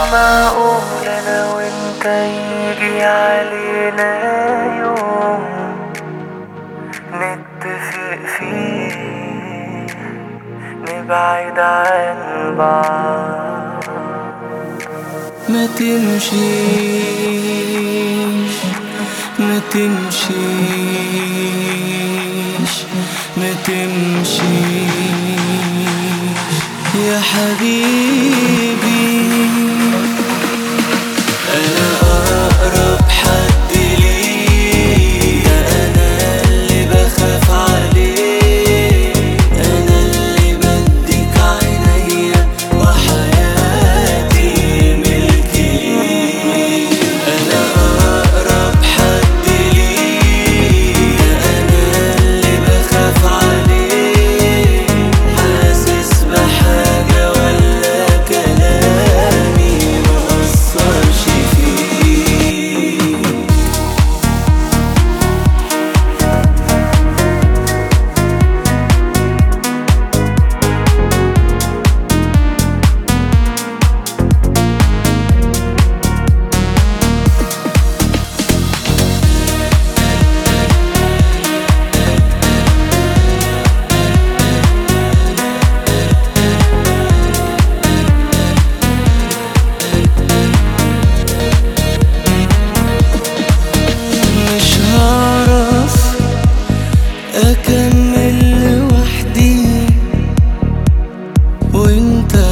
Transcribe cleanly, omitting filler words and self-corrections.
معقول انا وانت يجي علينا يوم نتفق فيه نبعد عن بعض؟ ما تمشيش ما تمشيش ما تمشيش يا حبيبي. أنا أقرب حد ليك، أنا اللي بخاف عليك، أنا اللي بديك عينيا وحياتي ملكي ليك. أنا أقرب حد ليك، أنا اللي بخاف عليك، حاسس بحاجة ولا كلامي مأثرش فيك. مش هعرف أكمل لوحدي وانت